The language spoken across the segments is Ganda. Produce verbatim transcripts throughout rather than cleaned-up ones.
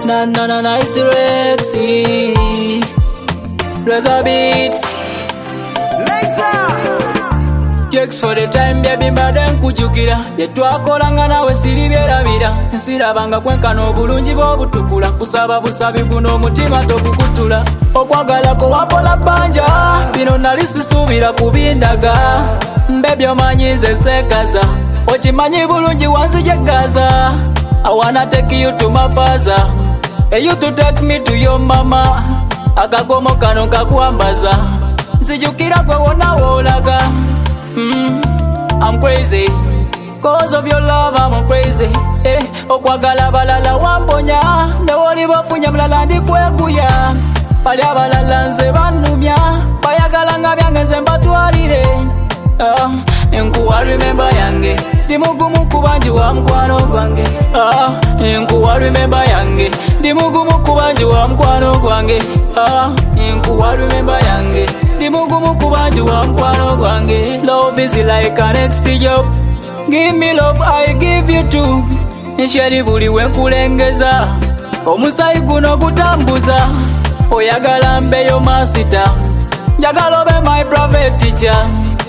Na na na nice Rexy Reza Beats Checks for the time baby mbaden kujukira Yetwakolanga nawe siri byerabira Nsirabanga kwenkana obulungi bw'obutukula Kusaba busabi guno omutima tokukutula Okwagala ko wampola bbanja Bino nali sisuubira kubindaga Mbebi omanyi nze sekaza Okimanyi bulungi wanzijeggaza I wanna take you to my father And you to take me to your mama Akagomo kano kakwambaza Nzijukira kwe wona wolaga Mm, I'm crazy Cause of your love I'm crazy eh, okwagala balala wamponya Newoli bafunya mlala ndi kwekuya Pali abalala nze banumya Bayagala nga byange nze mbatwalire ah, Nkuwa remember yange Ndi mugumu kubanji wa mkwano gwange ah, Nkuwa remember yange Ndi mugumu kubanji wa mkwano gwange ah, Nkuwa remember yange Ndi mugumu kubanji wa mkwano gwange Love is like an next job Give me love I give you too Nsheri buli wenkulengeza Omusayi guno kutambuza Oyagala mbeyo masita Njagala obe my private teacher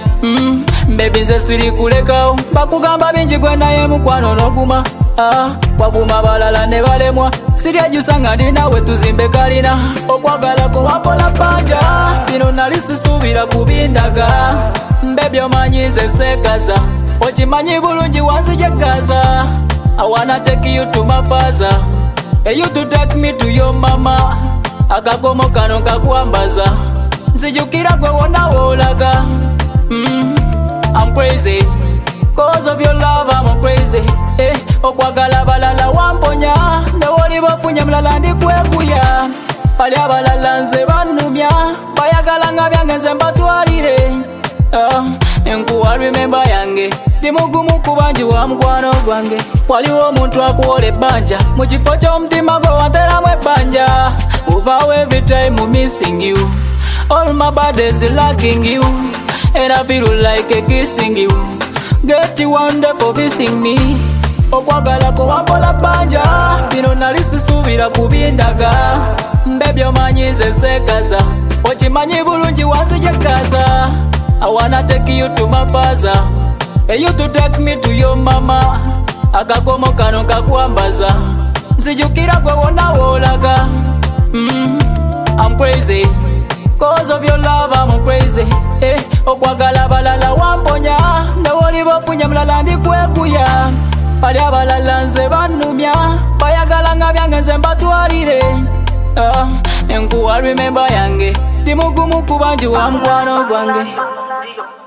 mm, Baby nze siri kulekao Bakugamba bingi gwe naye mukwano noguma ah, waguma balala ne balemwa Siryajusa nga ndi nawe tuzimbe kalina Okwagala ko wampola bbanja Bino nali sisuubira kubindaga Mbebi omanyi nze sekaza Okimanyi bulungi wanzijeggaza I wanna take you to my father And you to take me to your mama Akagomo kano kakwambaza Nzijukira kwe wona wolaga mm, I'm crazy Cause of your love I'm crazy eh, okwagala balala wamponya Newoli bafunya mlala ndi kwekuya Pali abalala nze banumya Bayagala nga byange nze mbatwalire ah, Nkuwa remember yange Ndi mugumu kubanji wa mkwano gwange Waliwo omuntu akuwola ebbanja Mu kifo ky'omutima gwe wanteramu ebbanja Uvawo every time missing you All my body's lacking you And I feel like a kissing you Get you one day for visiting me Okwagala ko wampola bbanja Bino nali sisuubira kubindaga Mbebi omanyi nze sekaza Okimanyi bulungi wanzijeggaza I wanna take you to my father And you to take me to your mama Akagomo kano kakwambaza Nzijukira kwe wona wolaga mm, I'm crazy Cause of your love I'm crazy eh, okwagala balala wamponya Newoli bafunya mlala ndi kwekuya Pali abalala nze banumya Bayagala nga byange nze mbatwalire ah, Nkuwa remember yange Ndi mugumu kubanji wa mkwano gwange